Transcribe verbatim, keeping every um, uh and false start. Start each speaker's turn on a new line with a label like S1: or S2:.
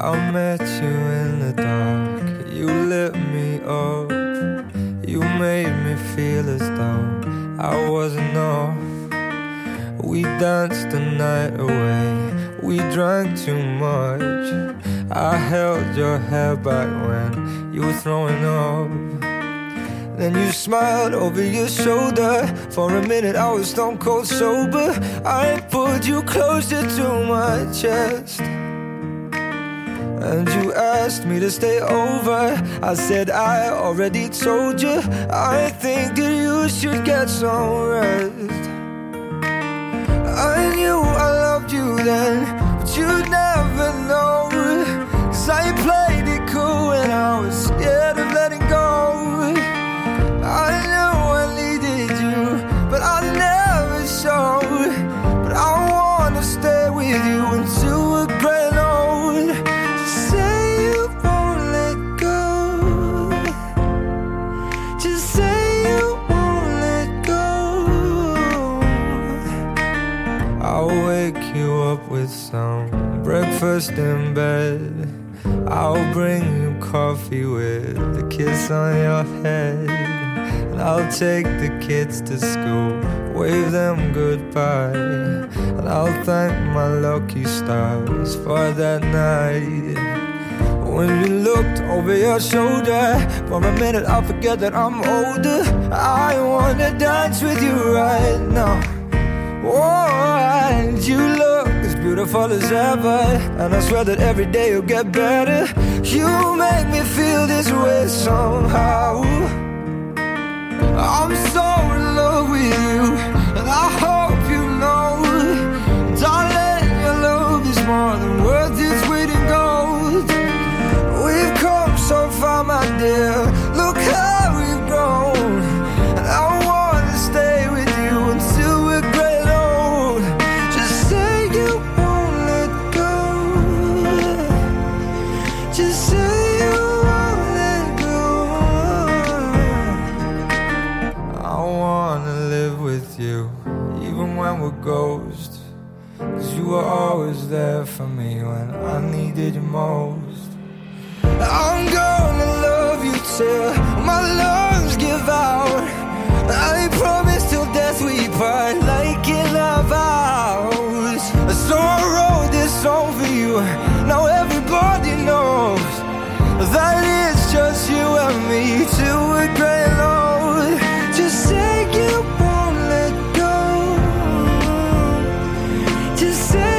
S1: I met you in the dark, you lit me up. You made me feel as though I wasn't off. We danced the night away, we drank too much. I held your hair back when you were throwing up. Then you smiled over your shoulder. For a minute I was stone cold sober. I pulled you closer to my chest, and you asked me to stay over. I said I already told you, I think that you should get some rest. I knew I loved you then, but you'd never know. Cause I played it cool and I was scared of letting go. I knew I needed you, but I never showed. But I wanna stay with you until we're growing old. Just say you won't let go. Just say you won't let go. I'll wake you up with some breakfast in bed. I'll bring you coffee with a kiss on your head. And I'll take the kids to school, wave them goodbye. And I'll thank my lucky stars for that night. When you looked over your shoulder, for a minute I forget that I'm older. I wanna dance with you right now. Oh, and you look as beautiful as ever, and I swear that every day you'll get better. You make me feel this way somehow. I'm so in love with you, and I hope you know, darling, your love is more than worth its weight in gold. We've come so far, my dear, look how we've grown. And I wanna stay with you until we're great old. Just say you won't let go. Just say you won't let go. I wanna live with you, even when we're ghosts. Cause you were always there for me when I needed you most. I'm gonna love you till my lungs give out. I promise till death we part, like in our vows. So I wrote this song for you, now everybody knows that it's just you and me till we're grey and old. Just say you won't let go. Just say